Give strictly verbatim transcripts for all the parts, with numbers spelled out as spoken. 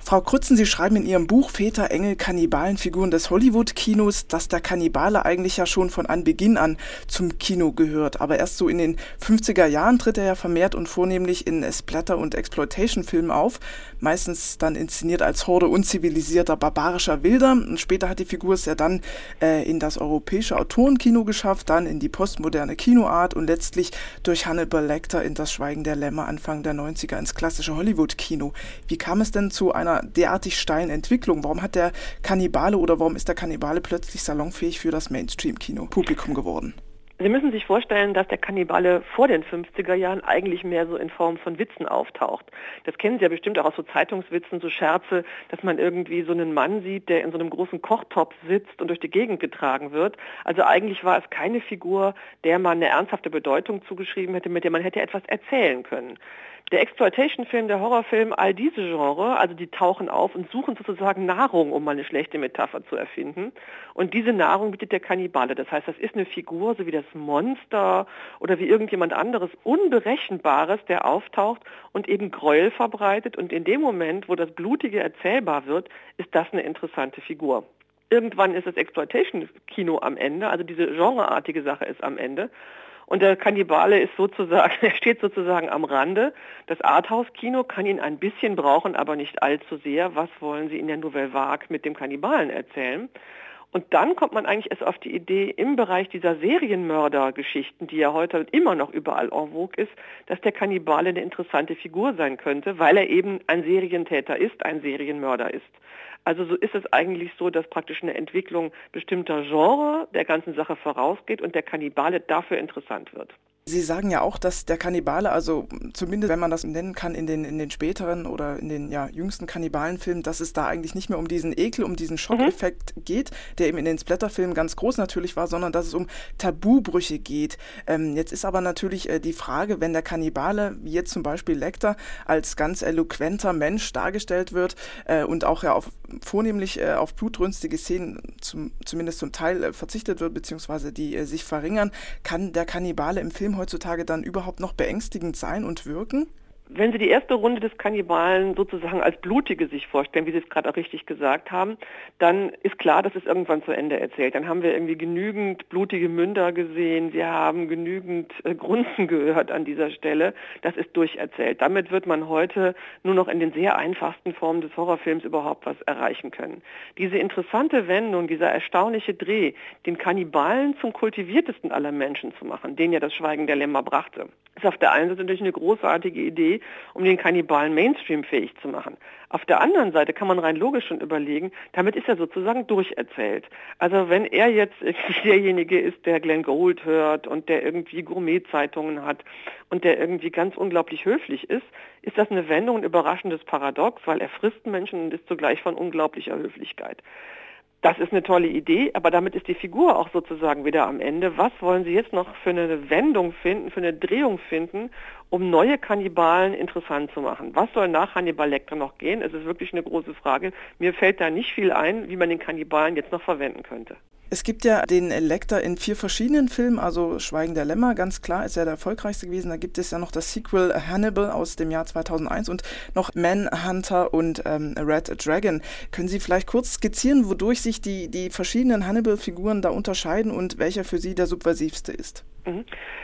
Frau Krützen, Sie schreiben in Ihrem Buch Väter, Engel, Kannibalenfiguren des Hollywood-Kinos, dass der Kannibale eigentlich ja schon von Anbeginn an zum Kino gehört. Aber erst so in den fünfziger Jahren tritt er ja vermehrt und vornehmlich in Splatter- und Exploitation-Filmen auf. Meistens dann inszeniert als Horde unzivilisierter, barbarischer Wilder. Und später hat die Figur es ja dann äh, in das europäische Autorenkino geschafft, dann in die postmoderne Kinoart und letztlich durch Hannibal Lecter in Das Schweigen der Lämmer Anfang der neunziger ins klassische Hollywood-Kino. Wie kam es denn zu einer derartig steilen Entwicklung? Warum hat der Kannibale oder warum ist der Kannibale plötzlich salonfähig für das Mainstream-Kino-Publikum geworden? Sie müssen sich vorstellen, dass der Kannibale vor den fünfziger Jahren eigentlich mehr so in Form von Witzen auftaucht. Das kennen Sie ja bestimmt auch aus so Zeitungswitzen, so Scherze, dass man irgendwie so einen Mann sieht, der in so einem großen Kochtopf sitzt und durch die Gegend getragen wird. Also eigentlich war es keine Figur, der man eine ernsthafte Bedeutung zugeschrieben hätte, mit der man hätte etwas erzählen können. Der Exploitation-Film, der Horrorfilm, all diese Genre, also die tauchen auf und suchen sozusagen Nahrung, um mal eine schlechte Metapher zu erfinden. Und diese Nahrung bietet der Kannibale. Das heißt, das ist eine Figur, so wie das Monster oder wie irgendjemand anderes, Unberechenbares, der auftaucht und eben Gräuel verbreitet. Und in dem Moment, wo das Blutige erzählbar wird, ist das eine interessante Figur. Irgendwann ist das Exploitation-Kino am Ende, also diese genreartige Sache ist am Ende. Und der Kannibale ist sozusagen, er steht sozusagen am Rande. Das Arthouse-Kino kann ihn ein bisschen brauchen, aber nicht allzu sehr. Was wollen Sie in der Nouvelle Vague mit dem Kannibalen erzählen? Und dann kommt man eigentlich erst auf die Idee, im Bereich dieser Serienmörder-Geschichten, die ja heute immer noch überall en vogue ist, dass der Kannibale eine interessante Figur sein könnte, weil er eben ein Serientäter ist, ein Serienmörder ist. Also so ist es eigentlich so, dass praktisch eine Entwicklung bestimmter Genre der ganzen Sache vorausgeht und der Kannibale dafür interessant wird. Sie sagen ja auch, dass der Kannibale, also zumindest wenn man das nennen kann, in den, in den späteren oder in den ja, jüngsten Kannibalenfilmen, dass es da eigentlich nicht mehr um diesen Ekel, um diesen Schockeffekt mhm. geht, der eben in den Splatterfilmen ganz groß natürlich war, sondern dass es um Tabubrüche geht. Ähm, jetzt ist aber natürlich äh, die Frage, wenn der Kannibale, wie jetzt zum Beispiel Lecter, als ganz eloquenter Mensch dargestellt wird äh, und auch ja auf, vornehmlich äh, auf blutrünstige Szenen zum, zumindest zum Teil äh, verzichtet wird, beziehungsweise die äh, sich verringern, kann der Kannibale im Film heutzutage dann überhaupt noch beängstigend sein und wirken? Wenn Sie die erste Runde des Kannibalen sozusagen als Blutige sich vorstellen, wie Sie es gerade auch richtig gesagt haben, dann ist klar, dass es irgendwann zu Ende erzählt. Dann haben wir irgendwie genügend blutige Münder gesehen, wir haben genügend äh, Grunzen gehört an dieser Stelle. Das ist durcherzählt. Damit wird man heute nur noch in den sehr einfachsten Formen des Horrorfilms überhaupt was erreichen können. Diese interessante Wendung, dieser erstaunliche Dreh, den Kannibalen zum kultiviertesten aller Menschen zu machen, den ja das Schweigen der Lämmer brachte, ist auf der einen Seite natürlich eine großartige Idee, um den Kannibalen Mainstream-fähig zu machen. Auf der anderen Seite kann man rein logisch schon überlegen, damit ist er sozusagen durcherzählt. Also wenn er jetzt derjenige ist, der Glenn Gould hört und der irgendwie Gourmet-Zeitungen hat und der irgendwie ganz unglaublich höflich ist, ist das eine Wendung, ein überraschendes Paradox, weil er frisst Menschen und ist zugleich von unglaublicher Höflichkeit. Das ist eine tolle Idee, aber damit ist die Figur auch sozusagen wieder am Ende. Was wollen Sie jetzt noch für eine Wendung finden, für eine Drehung finden, um neue Kannibalen interessant zu machen? Was soll nach Hannibal Lecter noch gehen? Es ist wirklich eine große Frage. Mir fällt da nicht viel ein, wie man den Kannibalen jetzt noch verwenden könnte. Es gibt ja den Lecter in vier verschiedenen Filmen, also Schweigen der Lämmer, ganz klar, ist ja der erfolgreichste gewesen. Da gibt es ja noch das Sequel Hannibal aus dem Jahr zweitausendeins und noch Manhunter und ähm, Red Dragon. Können Sie vielleicht kurz skizzieren, wodurch sich die, die verschiedenen Hannibal-Figuren da unterscheiden und welcher für Sie der subversivste ist? Mhm.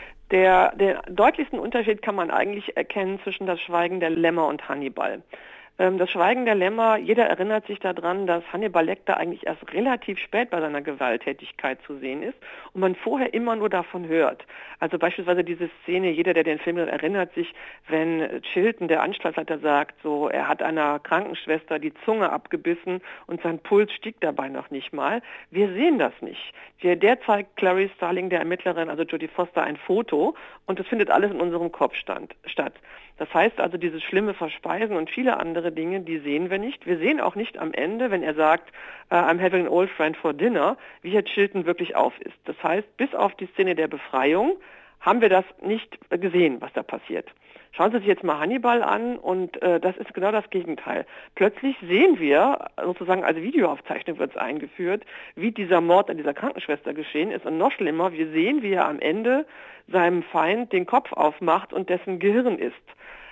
Der, den deutlichsten Unterschied kann man eigentlich erkennen zwischen das Schweigen der Lämmer und Hannibal. Das Schweigen der Lämmer, jeder erinnert sich daran, dass Hannibal Lecter eigentlich erst relativ spät bei seiner Gewalttätigkeit zu sehen ist und man vorher immer nur davon hört. Also beispielsweise diese Szene, jeder, der den Film hat, erinnert sich, wenn Chilton, der Anstaltsleiter, sagt, so, er hat einer Krankenschwester die Zunge abgebissen und sein Puls stieg dabei noch nicht mal. Wir sehen das nicht. Der, der zeigt Clarice Starling, der Ermittlerin, also Jodie Foster, ein Foto und das findet alles in unserem Kopf stand, statt. Das heißt also, dieses schlimme Verspeisen und viele andere Dinge, die sehen wir nicht. Wir sehen auch nicht am Ende, wenn er sagt, uh, I'm having an old friend for dinner, wie Herr Chilton wirklich auf ist. Das heißt, bis auf die Szene der Befreiung haben wir das nicht gesehen, was da passiert. Schauen Sie sich jetzt mal Hannibal an und äh, das ist genau das Gegenteil. Plötzlich sehen wir, sozusagen als Videoaufzeichnung wird es eingeführt, wie dieser Mord an dieser Krankenschwester geschehen ist und noch schlimmer, wir sehen, wie er am Ende seinem Feind den Kopf aufmacht und dessen Gehirn isst.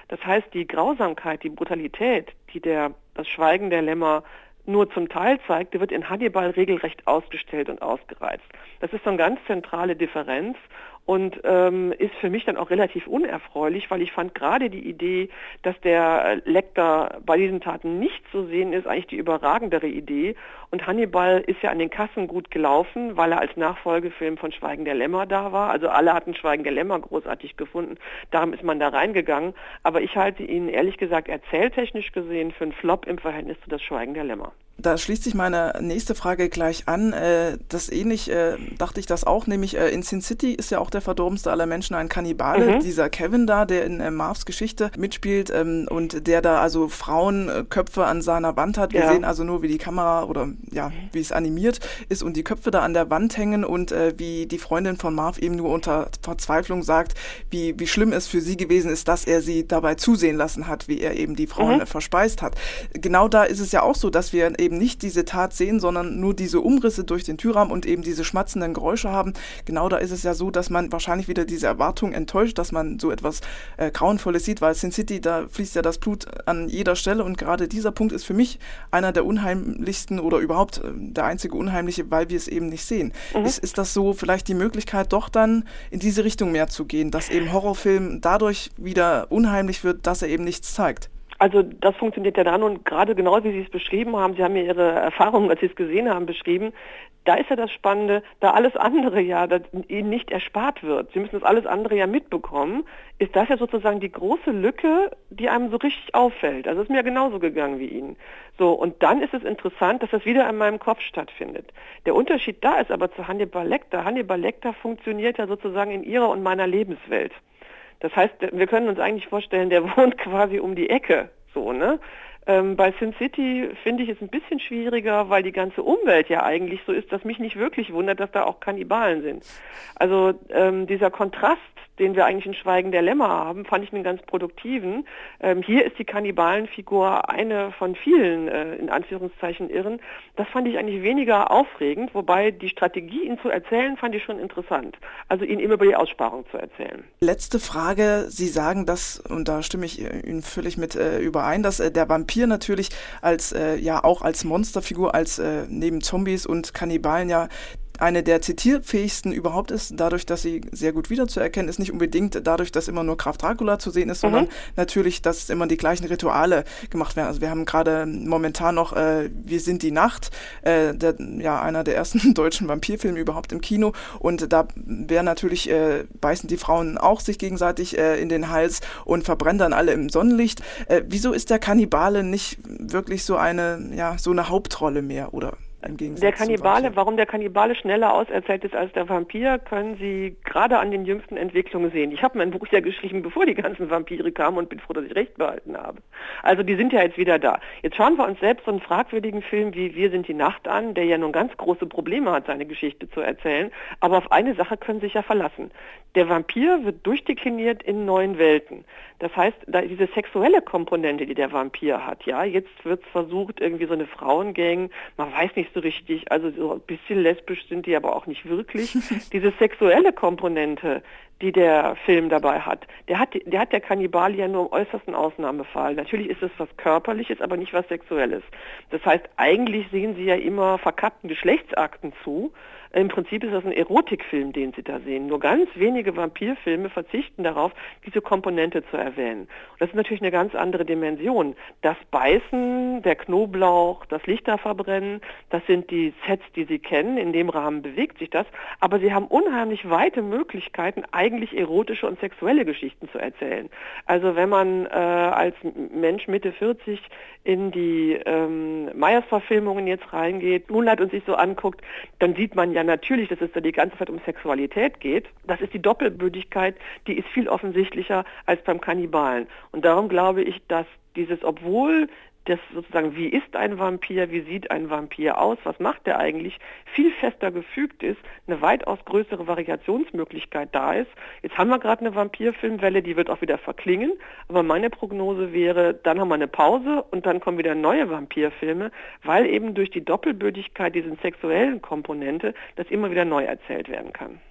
Das heißt, die Grausamkeit, die Brutalität, die der, das Schweigen der Lämmer nur zum Teil zeigt, die wird in Hannibal regelrecht ausgestellt und ausgereizt. Das ist so eine ganz zentrale Differenz und ähm, ist für mich dann auch relativ unerfreulich, weil ich fand gerade die Idee, dass der Lecter bei diesen Taten nicht zu sehen ist, eigentlich die überragendere Idee. Und Hannibal ist ja an den Kassen gut gelaufen, weil er als Nachfolgefilm von Schweigen der Lämmer da war. Also alle hatten Schweigen der Lämmer großartig gefunden. Darum ist man da reingegangen. Aber ich halte ihn ehrlich gesagt erzähltechnisch gesehen für einen Flop im Verhältnis zu das Schweigen der Lämmer. Da schließt sich meine nächste Frage gleich an. Äh, das ähnlich äh, dachte ich das auch, nämlich äh, in Sin City ist ja auch der verdorbenste aller Menschen ein Kannibale, mhm. dieser Kevin da, der in äh, Marvs Geschichte mitspielt ähm, und der da also Frauenköpfe an seiner Wand hat. Wir ja. sehen also nur, wie die Kamera oder ja, wie es animiert ist und die Köpfe da an der Wand hängen und äh, wie die Freundin von Marv eben nur unter Verzweiflung sagt, wie, wie schlimm es für sie gewesen ist, dass er sie dabei zusehen lassen hat, wie er eben die Frauen mhm. äh, verspeist hat. Genau da ist es ja auch so, dass wir eben nicht diese Tat sehen, sondern nur diese Umrisse durch den Türrahmen und eben diese schmatzenden Geräusche haben. Genau da ist es ja so, dass man wahrscheinlich wieder diese Erwartung enttäuscht, dass man so etwas äh, Grauenvolles sieht, weil Sin City, da fließt ja das Blut an jeder Stelle und gerade dieser Punkt ist für mich einer der unheimlichsten oder überhaupt äh, der einzige unheimliche, weil wir es eben nicht sehen. Mhm. Ist, ist das so vielleicht die Möglichkeit, doch dann in diese Richtung mehr zu gehen, dass eben Horrorfilm dadurch wieder unheimlich wird, dass er eben nichts zeigt? Also das funktioniert ja dann und gerade genau wie Sie es beschrieben haben, Sie haben ja Ihre Erfahrungen, als Sie es gesehen haben, beschrieben, da ist ja das Spannende, da alles andere ja das Ihnen nicht erspart wird, Sie müssen das alles andere ja mitbekommen, ist das ja sozusagen die große Lücke, die einem so richtig auffällt. Also es ist mir ja genauso gegangen wie Ihnen. So, und dann ist es interessant, dass das wieder in meinem Kopf stattfindet. Der Unterschied da ist aber zu Hannibal Lecter. Hannibal Lecter funktioniert ja sozusagen in Ihrer und meiner Lebenswelt. Das heißt, wir können uns eigentlich vorstellen, der wohnt quasi um die Ecke, so, ne? Ähm, bei Sin City finde ich es ein bisschen schwieriger, weil die ganze Umwelt ja eigentlich so ist, dass mich nicht wirklich wundert, dass da auch Kannibalen sind. Also ähm, dieser Kontrast, den wir eigentlich in Schweigen der Lämmer haben, fand ich einen ganz produktiven. Ähm, hier ist die Kannibalenfigur eine von vielen, äh, in Anführungszeichen, Irren. Das fand ich eigentlich weniger aufregend, wobei die Strategie, ihn zu erzählen, fand ich schon interessant. Also ihn immer über die Aussparung zu erzählen. Letzte Frage. Sie sagen das, und da stimme ich Ihnen völlig mit äh, überein, dass äh, der Vampir natürlich als, äh, ja auch als Monsterfigur, als äh, neben Zombies und Kannibalen ja eine der zitierfähigsten überhaupt ist, dadurch, dass sie sehr gut wiederzuerkennen ist, nicht unbedingt dadurch, dass immer nur Graf Dracula zu sehen ist, mhm. sondern natürlich, dass immer die gleichen Rituale gemacht werden. Also wir haben gerade momentan noch äh, Wir sind die Nacht, äh, der, ja einer der ersten deutschen Vampirfilme überhaupt im Kino und da wären natürlich, äh, beißen die Frauen auch sich gegenseitig äh, in den Hals und verbrennen dann alle im Sonnenlicht. Äh, wieso ist der Kannibale nicht wirklich so eine, ja, so eine Hauptrolle mehr, oder? Der Kannibale, warum der Kannibale schneller auserzählt ist als der Vampir, können Sie gerade an den jüngsten Entwicklungen sehen. Ich habe mein Buch ja geschrieben, bevor die ganzen Vampire kamen und bin froh, dass ich recht behalten habe. Also die sind ja jetzt wieder da. Jetzt schauen wir uns selbst so einen fragwürdigen Film wie Wir sind die Nacht an, der ja nun ganz große Probleme hat, seine Geschichte zu erzählen. Aber auf eine Sache können Sie sich ja verlassen. Der Vampir wird durchdekliniert in neuen Welten. Das heißt, da diese sexuelle Komponente, die der Vampir hat, ja, jetzt wird versucht, irgendwie so eine Frauengang, man weiß nicht so richtig, also so ein bisschen lesbisch sind die aber auch nicht wirklich. Diese sexuelle Komponente, die der Film dabei hat, der hat, der hat der Kannibal ja nur im äußersten Ausnahmefall. Natürlich ist es was Körperliches, aber nicht was Sexuelles. Das heißt, eigentlich sehen Sie ja immer verkappten Geschlechtsakten zu. Im Prinzip ist das ein Erotikfilm, den Sie da sehen. Nur ganz wenige Vampirfilme verzichten darauf, diese Komponente zu erwähnen. Und das ist natürlich eine ganz andere Dimension. Das Beißen, der Knoblauch, das Lichterverbrennen, das sind die Sets, die Sie kennen. In dem Rahmen bewegt sich das. Aber Sie haben unheimlich weite Möglichkeiten, eigentlich erotische und sexuelle Geschichten zu erzählen. Also wenn man äh, als Mensch Mitte vierzig in die ähm, Meyers-Verfilmungen jetzt reingeht, Moonlight und sich so anguckt, dann sieht man ja natürlich, dass es da die ganze Zeit um Sexualität geht. Das ist die Doppelbödigkeit, die ist viel offensichtlicher als beim Kannibalen. Und darum glaube ich, dass dieses, obwohl das sozusagen, wie ist ein Vampir, wie sieht ein Vampir aus, was macht der eigentlich, viel fester gefügt ist, eine weitaus größere Variationsmöglichkeit da ist. Jetzt haben wir gerade eine Vampirfilmwelle, die wird auch wieder verklingen, aber meine Prognose wäre, dann haben wir eine Pause und dann kommen wieder neue Vampirfilme, weil eben durch die Doppelbödigkeit, diesen sexuellen Komponente, das immer wieder neu erzählt werden kann.